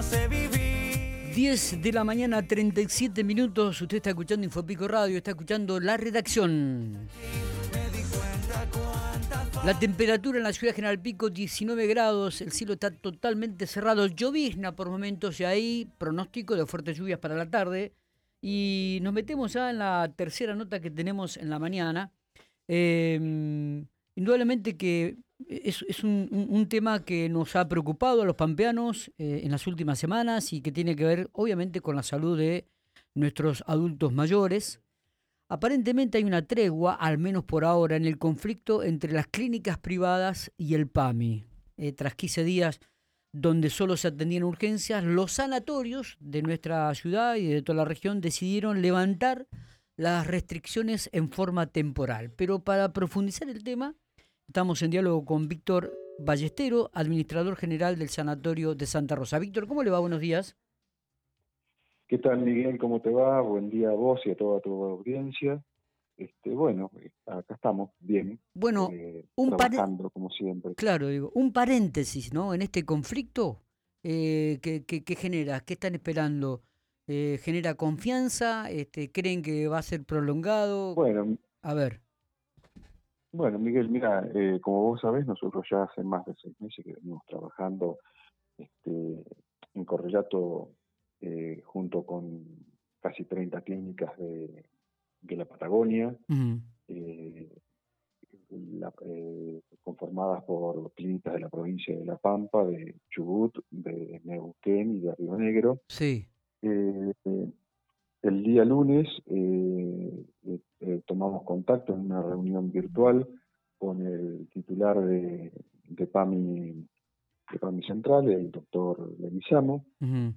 sé vivir. 10 de la mañana, 37 minutos. Usted está escuchando Infopico Radio, está escuchando la redacción. Me di cuenta cuánta falta. La temperatura en la ciudad de General Pico, 19 grados. El cielo está totalmente cerrado. Llovizna por momentos y hay pronóstico de fuertes lluvias para la tarde. Y nos metemos ya en la tercera nota que tenemos en la mañana. Indudablemente que es un tema que nos ha preocupado a los pampeanos en las últimas semanas y que tiene que ver obviamente con la salud de nuestros adultos mayores. Aparentemente hay una tregua, al menos por ahora, en el conflicto entre las clínicas privadas y el PAMI. Tras 15 días donde solo se atendían urgencias, los sanatorios de nuestra ciudad y de toda la región decidieron levantar las restricciones en forma temporal. Pero para profundizar el tema, estamos en diálogo con Víctor Ballestero, administrador general del Sanatorio de Santa Rosa. Víctor, ¿cómo le va? Buenos días. ¿Qué tal, Miguel? ¿Cómo te va? Buen día a vos y a toda tu audiencia. Bueno, acá estamos bien, Bueno, trabajando como siempre. Claro, digo, un paréntesis, ¿no? En este conflicto, ¿qué genera? ¿Qué están esperando? ¿Genera confianza? ¿Creen que va a ser prolongado? Bueno, A ver. Miguel, mira, como vos sabés, nosotros ya hace más de 6 meses que venimos trabajando en Correlato junto con casi 30 clínicas de la Patagonia. Uh-huh. Conformadas por clínicas de la provincia de La Pampa, de Chubut, de Neuquén y de Río Negro. Sí. El día lunes tomamos contacto en una reunión virtual con el titular de PAMI Central, el doctor Leguizamo, Uh-huh.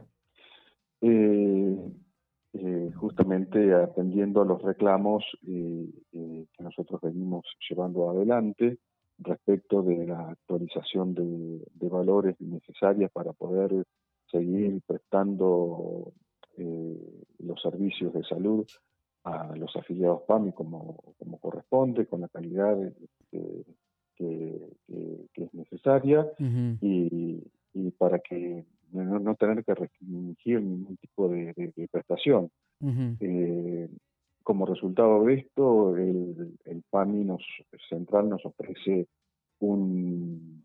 justamente atendiendo a los reclamos que nosotros venimos llevando adelante respecto de la actualización de valores necesarias para poder seguir prestando los servicios de salud a los afiliados PAMI como corresponde, con la calidad que es necesaria. Uh-huh. y para que no tener que restringir ningún tipo de prestación. Uh-huh. Como resultado de esto, el PAMI central nos ofrece un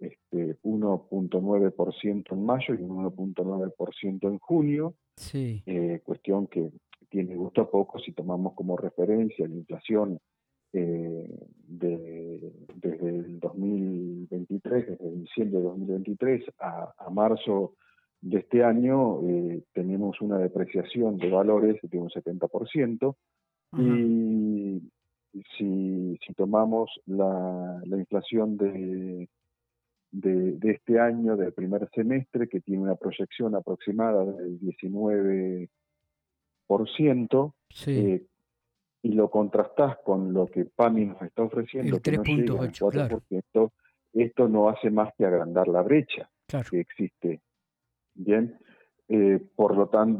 1.9% en mayo y un 1.9% en junio. Sí. Cuestión que tiene gusto a poco si tomamos como referencia la inflación desde el 2023, desde diciembre de 2023 a marzo de este año, tenemos una depreciación de valores de un 70%. Ajá. Y si tomamos la inflación de este año, del primer semestre, que tiene una proyección aproximada del 19%, Sí. y lo contrastás con lo que PAMI nos está ofreciendo, El que no llega al 3.8, claro. 4%, esto no hace más que agrandar la brecha Claro. que existe. Bien, por lo tanto,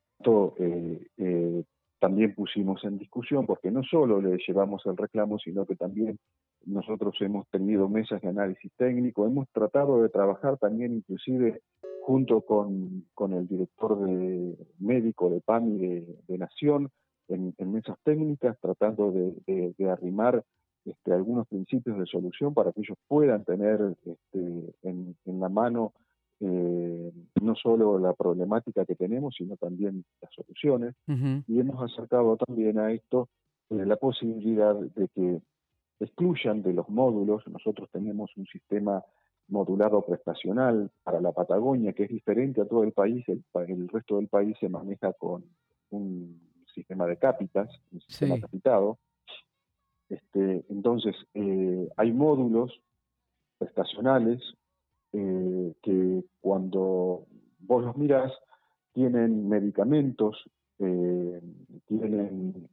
también pusimos en discusión, porque no solo le llevamos el reclamo, sino que también nosotros hemos tenido mesas de análisis técnico, hemos tratado de trabajar también inclusive junto con el director médico de PAMI de Nación, en mesas técnicas, tratando de arrimar algunos principios de solución para que ellos puedan tener en la mano no solo la problemática que tenemos, sino también las soluciones. Uh-huh. Y hemos acercado también a esto la posibilidad de que excluyan de los módulos. Nosotros tenemos un sistema modulado prestacional para la Patagonia que es diferente a todo el país. El resto del país se maneja con un sistema de cápitas, un sistema Sí. capitado. Entonces, hay módulos prestacionales que cuando vos los mirás tienen medicamentos, tienen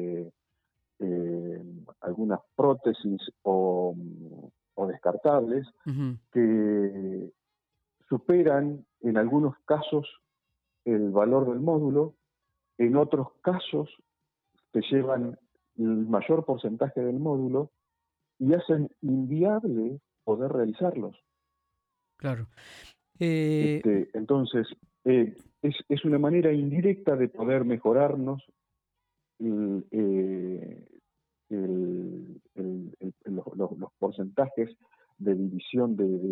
algunas prótesis o descartables Uh-huh. que superan en algunos casos el valor del módulo, en otros casos te llevan el mayor porcentaje del módulo y hacen inviable poder realizarlos. Claro. Eh, Entonces, es una manera indirecta de poder mejorarnos el, los porcentajes de división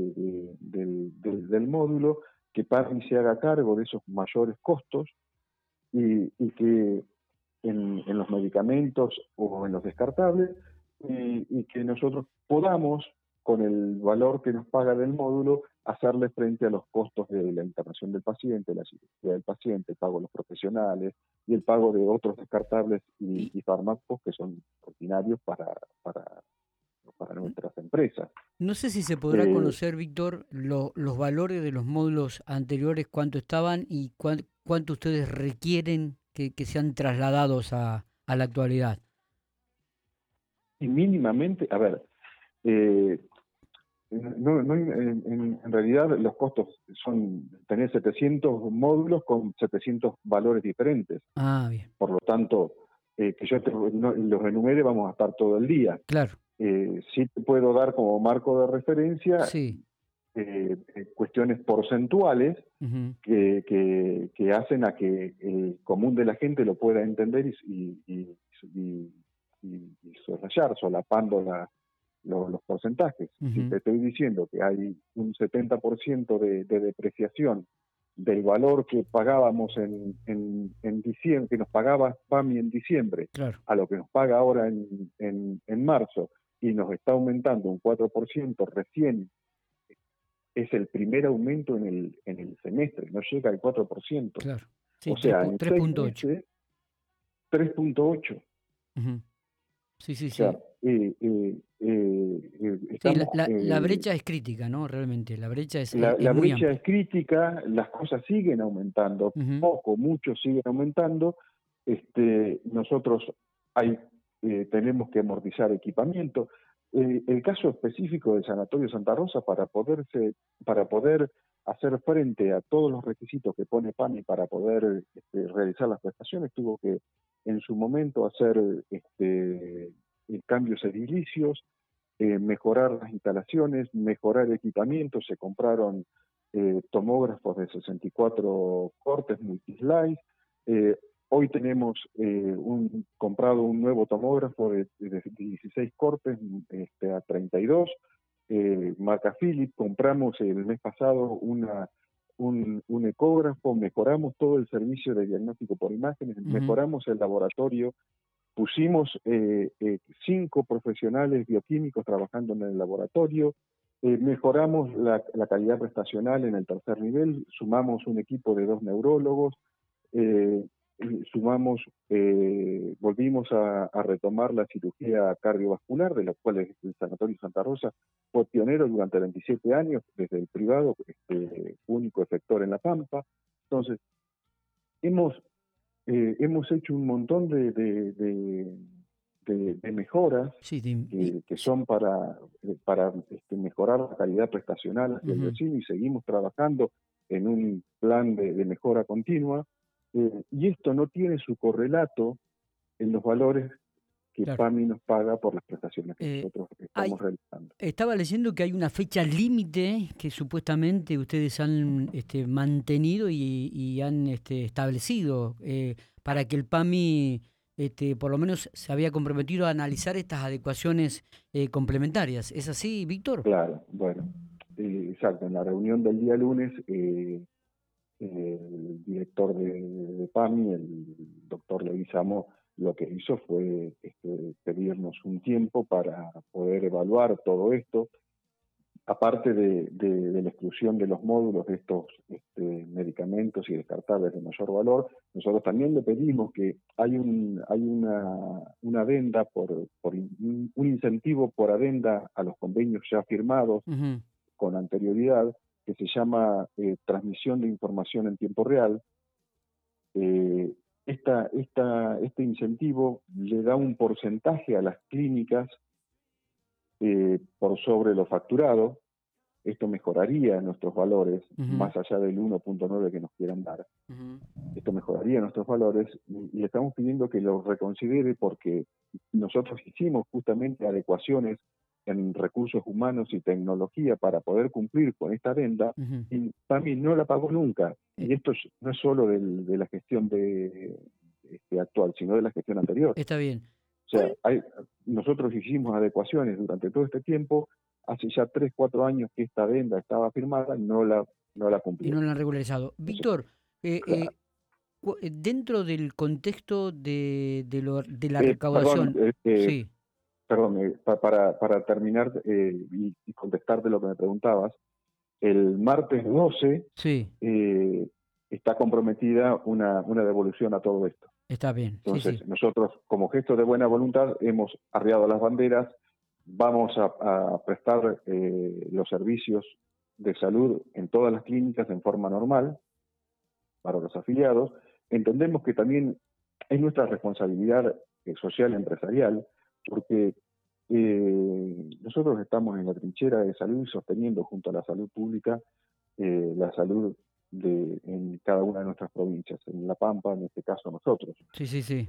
del módulo, que PAMI se haga cargo de esos mayores costos y que en los medicamentos o en los descartables, y que nosotros podamos, con el valor que nos paga del módulo, hacerle frente a los costos de la internación del paciente, la cirugía del paciente, el pago de los profesionales y el pago de otros descartables y y fármacos que son ordinarios para nuestras empresas. no sé si se podrá Eh, conocer, Víctor, los valores de los módulos anteriores, cuánto estaban y cuánto ustedes requieren que sean trasladados a la actualidad. y mínimamente, a ver, eh, en realidad los costos son tener 700 módulos con 700 valores diferentes. Ah, bien, Por lo tanto, que yo los enumere, vamos a estar todo el día. claro, Sí te puedo dar como marco de referencia sí. cuestiones porcentuales Ujú, que hacen a que el común de la gente lo pueda entender y soslayar, solapando los porcentajes. Si ujú, te estoy diciendo que hay un 70% de depreciación del valor que pagábamos en diciembre, que nos pagaba PAMI en diciembre, claro, a lo que nos paga ahora en marzo, y nos está aumentando un 4% recién, es el primer aumento en el semestre, no llega al 4%. claro. Sí, O sea, en 6 3.8. meses, 3,8. Ujú. Sí, sí, O sea, sí. Sí, estamos la brecha es crítica, ¿no? Realmente, la brecha es la muy brecha amplia. es crítica, las cosas siguen aumentando, Ujú, poco, mucho siguen aumentando. Nosotros hay, tenemos que amortizar equipamiento. El caso específico del Sanatorio Santa Rosa, para poder hacer frente a todos los requisitos que pone PAMI para poder realizar las prestaciones, tuvo que en su momento hacer cambios edilicios, mejorar las instalaciones, mejorar equipamiento. Se compraron tomógrafos de 64 cortes multislice. Hoy tenemos comprado un nuevo tomógrafo de 16 cortes a 32, marca Philips. Compramos el mes pasado un ecógrafo, mejoramos todo el servicio de diagnóstico por imágenes, ujú, mejoramos el laboratorio. Pusimos 5 profesionales bioquímicos trabajando en el laboratorio, mejoramos la calidad prestacional en el tercer nivel, sumamos un equipo de 2 neurólogos, eh, volvimos a retomar la cirugía cardiovascular, de la cual el Sanatorio Santa Rosa fue pionero durante 27 años, desde el privado, único efector en La Pampa. Entonces, hemos hemos hecho un montón de mejoras sí, que son para mejorar la calidad prestacional hacia el ujú, vecino, y seguimos trabajando en un plan de mejora continua, y esto no tiene su correlato en los valores que claro. PAMI nos paga por las prestaciones que Eh, nosotros estamos hay, realizando. estaba leyendo que hay una fecha límite que supuestamente ustedes han mantenido y han establecido para que el PAMI, por lo menos, se había comprometido a analizar estas adecuaciones complementarias. ¿Es así, Víctor? Claro, bueno, exacto. En la reunión del día lunes, el director de PAMI, el doctor Leguizamo, lo que hizo fue pedirnos un tiempo para poder evaluar todo esto. Aparte de la exclusión de los módulos de estos medicamentos y descartables de mayor valor, nosotros también le pedimos que hay una adenda un incentivo por adenda a los convenios ya firmados Ujú, con anterioridad, que se llama transmisión de información en tiempo real. Eh, este incentivo le da un porcentaje a las clínicas por sobre lo facturado. Esto mejoraría nuestros valores, ujú, más allá del 1,9 que nos quieran dar. ujú. Esto mejoraría nuestros valores, y le estamos pidiendo que lo reconsidere, porque nosotros hicimos justamente adecuaciones en recursos humanos y tecnología para poder cumplir con esta adenda, Ujú. y PAMI no la pagó nunca. Y esto no es solo de la gestión actual, sino de la gestión anterior. Está bien. O sea, nosotros hicimos adecuaciones durante todo este tiempo. Hace ya 3, 4 años que esta adenda estaba firmada, no la Y cumplieron. no lo han regularizado. Entonces, Víctor, claro. dentro del contexto de la Perdón, recaudación, sí, perdón, para terminar y contestarte lo que me preguntabas, el martes 12 sí, está comprometida una devolución a todo esto. está bien, sí, Entonces, sí. nosotros, como gesto de buena voluntad, hemos arriado las banderas, vamos a prestar los servicios de salud en todas las clínicas en forma normal para los afiliados. Entendemos que también es nuestra responsabilidad social y empresarial, porque nosotros estamos en la trinchera de salud y sosteniendo junto a la salud pública la salud en cada una de nuestras provincias, en La Pampa, en este caso nosotros. Sí, sí, sí.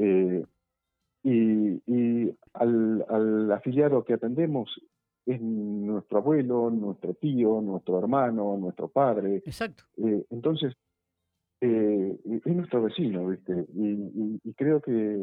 Y al afiliado que atendemos es nuestro abuelo, nuestro tío, nuestro hermano, nuestro padre. Exacto. Entonces, es nuestro vecino, ¿viste? Y creo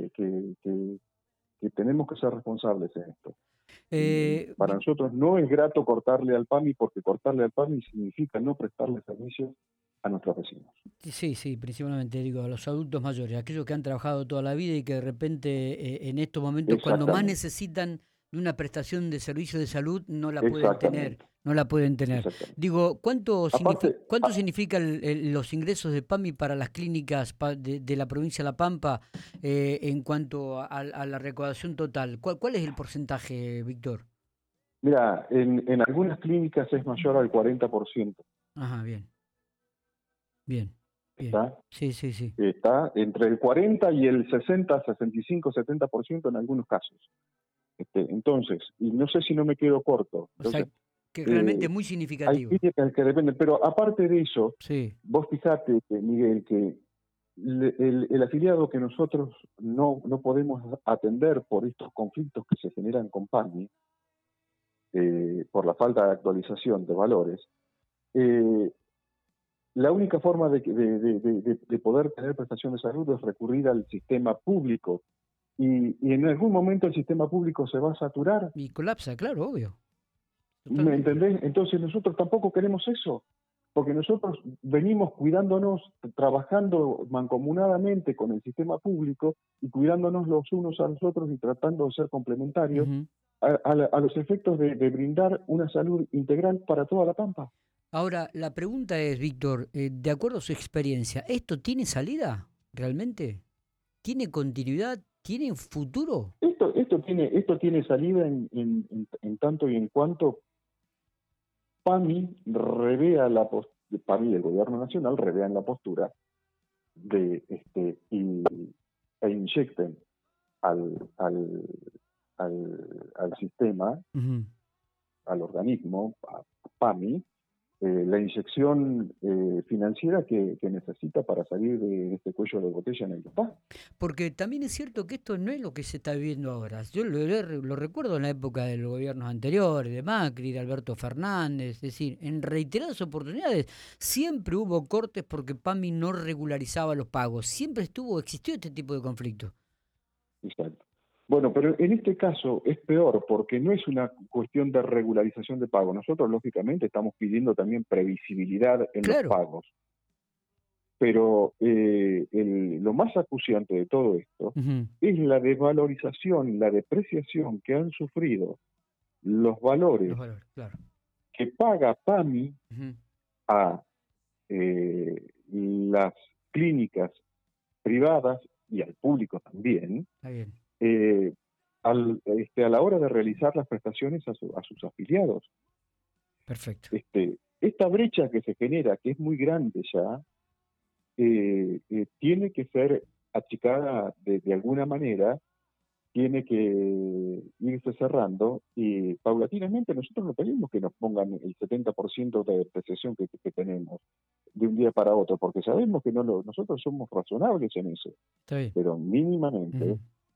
que tenemos que ser responsables en esto. Para nosotros no es grato cortarle al PAMI, porque cortarle al PAMI significa no prestarle servicios a nuestros vecinos. Sí, sí, principalmente digo a los adultos mayores, aquellos que han trabajado toda la vida y que de repente en estos momentos cuando más Exactamente, necesitan de una prestación de servicio de salud no la pueden tener, exactamente, no la pueden tener. exactamente. Digo, Aparte, ¿cuánto significa los ingresos de PAMI para las clínicas de la provincia de La Pampa en cuanto a la recaudación total? ¿Cuál es el porcentaje, Víctor? mira, en algunas clínicas es mayor al 40%, Ajá, bien, bien, bien. ¿está? Sí, sí, sí. Está entre el 40 y el 60, 65, 70% en algunos casos. Entonces, y no sé si no me quedo corto. O sea, Entonces, que realmente eh, es muy hay significativo. clínicas que dependen, pero aparte de eso, Sí. vos fijate, Miguel, que el afiliado que nosotros no podemos atender por estos conflictos que se generan con PAMI, por la falta de actualización de valores, eh, la única forma de poder tener prestación de salud es recurrir al sistema público. Y en algún momento el sistema público se va a saturar. Y colapsa, claro, obvio. ¿Me Totalmente. entendés? Entonces nosotros tampoco queremos eso, porque nosotros venimos cuidándonos, trabajando mancomunadamente con el sistema público y cuidándonos los unos a los otros y tratando de ser complementarios Ujú. a los efectos de brindar una salud integral para toda la Pampa. Ahora, la pregunta es, Víctor, de acuerdo a su experiencia, ¿esto tiene salida realmente? ¿Tiene continuidad? ¿Tiene futuro? Esto tiene salida en tanto y en cuanto PAMI revea PAMI, el gobierno nacional, revean la postura e inyecten al sistema, Ujú. al organismo, a PAMI, la inyección financiera que necesita para salir de este cuello de botella en el que está. Porque también es cierto que esto no es lo que se está viviendo ahora. Yo lo recuerdo en la época de los gobiernos anteriores, de Macri, de Alberto Fernández, es decir, en reiteradas oportunidades siempre hubo cortes porque PAMI no regularizaba los pagos. Siempre existió este tipo de conflicto. Exacto. Bueno, pero en este caso es peor porque no es una cuestión de regularización de pago. Nosotros, lógicamente, estamos pidiendo también previsibilidad en los Claro. pagos. Pero lo más acuciante de todo esto Ujú. es la desvalorización, la depreciación que han sufrido los valores Los valores, claro. que paga PAMI Ujú. a las clínicas privadas y al público también, Está bien. a la hora de realizar las prestaciones a sus afiliados. Perfecto. Esta brecha que se genera, que es muy grande ya, tiene que ser achicada de alguna manera, tiene que irse cerrando y paulatinamente nosotros no pedimos que nos pongan el 70% de depreciación que tenemos de un día para otro, porque sabemos que nosotros somos razonables en eso, Está bien. pero mínimamente Ujú.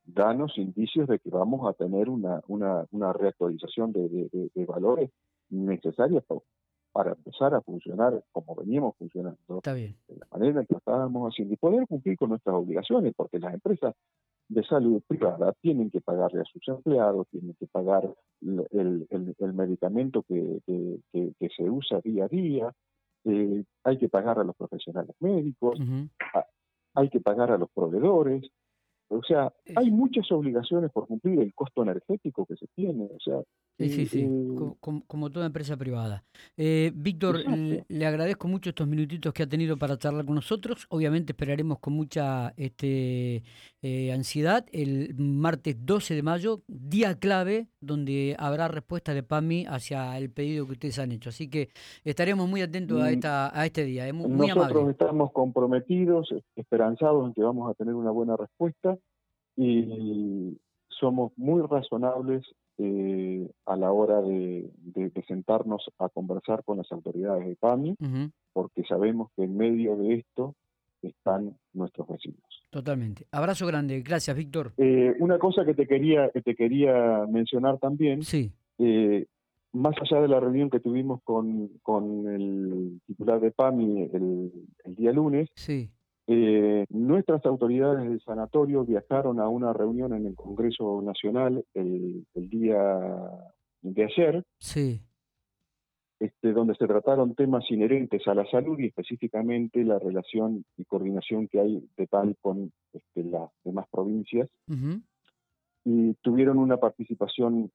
danos indicios de que vamos a tener una reactualización de valores necesarios para empezar a funcionar como veníamos funcionando, Está bien. de la manera en que lo estábamos haciendo, y poder cumplir con nuestras obligaciones, porque las empresas de salud privada tienen que pagarle a sus empleados, tienen que pagar el medicamento que se usa día a día, hay que pagar a los profesionales médicos, Ujú. hay que pagar a los proveedores. O sea, Es- hay muchas obligaciones por cumplir, el costo energético que se tiene. O sea, Sí, eh, sí, eh, como toda empresa privada. Víctor, exacto. le agradezco mucho estos minutitos que ha tenido para charlar con nosotros. Obviamente esperaremos con mucha ansiedad el martes 12 de mayo, día clave, donde habrá respuesta de PAMI hacia el pedido que ustedes han hecho. Así que estaremos muy atentos Mm, a este día. Muy, muy Nosotros amable. estamos comprometidos, esperanzados en que vamos a tener una buena respuesta y somos muy razonables a la hora de sentarnos a conversar con las autoridades de PAMI, Ujú, porque sabemos que en medio de esto están nuestros vecinos. totalmente. Abrazo grande. Gracias, Víctor. Una cosa que te quería mencionar también, Sí, eh, más allá de la reunión que tuvimos con el titular de PAMI el día lunes, sí, nuestras autoridades del sanatorio viajaron a una reunión en el Congreso Nacional el día de ayer, sí. donde se trataron temas inherentes a la salud y específicamente la relación y coordinación que hay de PAMI con las demás provincias, Ujú, y tuvieron una participación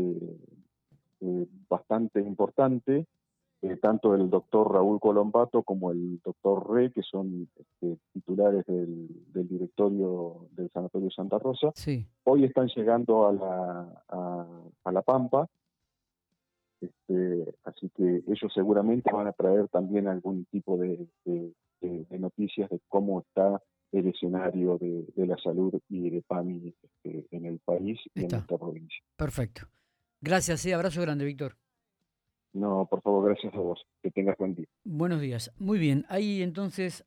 bastante importante, tanto el doctor Raúl Colombato como el doctor Re, que son titulares del directorio del Sanatorio Santa Rosa. sí. Hoy están llegando a La Pampa, así que ellos seguramente van a traer también algún tipo de noticias de cómo está el escenario de la salud y de PAMI en el país y en Está. nuestra provincia. Perfecto. Gracias, sí. Abrazo grande, Víctor. No, por favor, gracias a vos. Que tengas buen día. Buenos días. Muy bien, ahí entonces